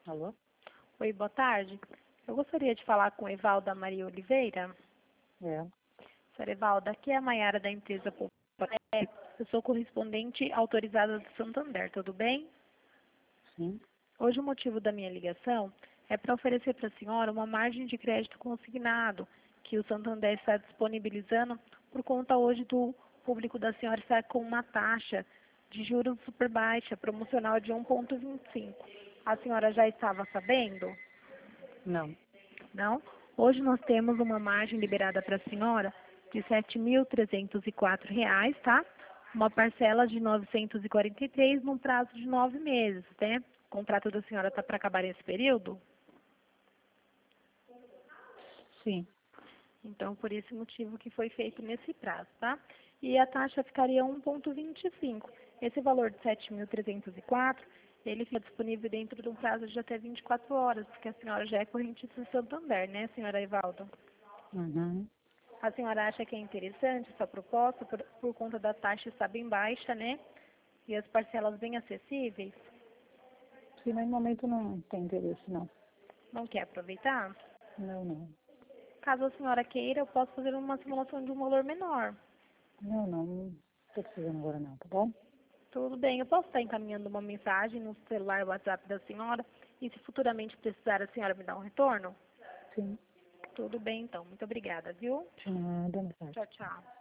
Alô? Oi, boa tarde. Eu gostaria de falar com Evalda Maria Oliveira. É. Senhora Evalda, aqui é a Maiara da empresa Popular. Eu sou correspondente autorizada do Santander, tudo bem? Sim. Hoje o motivo da minha ligação é para oferecer para a senhora uma margem de crédito consignado que o Santander está disponibilizando por conta hoje do público da senhora estar com uma taxa de juros super baixa, promocional de 1,25. A senhora já estava sabendo? Não. Não? Hoje nós temos uma margem liberada para a senhora de R$ 7.304, tá? Uma parcela de 943 num prazo de 9 meses, né? O contrato da senhora está para acabar nesse período? Sim. Então, por esse motivo que foi feito nesse prazo, tá? E a taxa ficaria 1,25. Esse valor de 7.304, ele fica disponível dentro de um prazo de até 24 horas, porque a senhora já é correntista do Santander, né, senhora Evalda? Uhum. A senhora acha que é interessante essa proposta por conta da taxa estar bem baixa, né? E as parcelas bem acessíveis? Sim, mas no momento não tem interesse, não. Não quer aproveitar? Não, não. Caso a senhora queira, eu posso fazer uma simulação de um valor menor. Não, não. Não tô precisando agora não, tá bom? Tudo bem, eu posso estar encaminhando uma mensagem no celular WhatsApp da senhora e se futuramente precisar a senhora me dar um retorno? Sim. Tudo bem então, muito obrigada, viu? De nada, boa tarde. Tchau, tchau.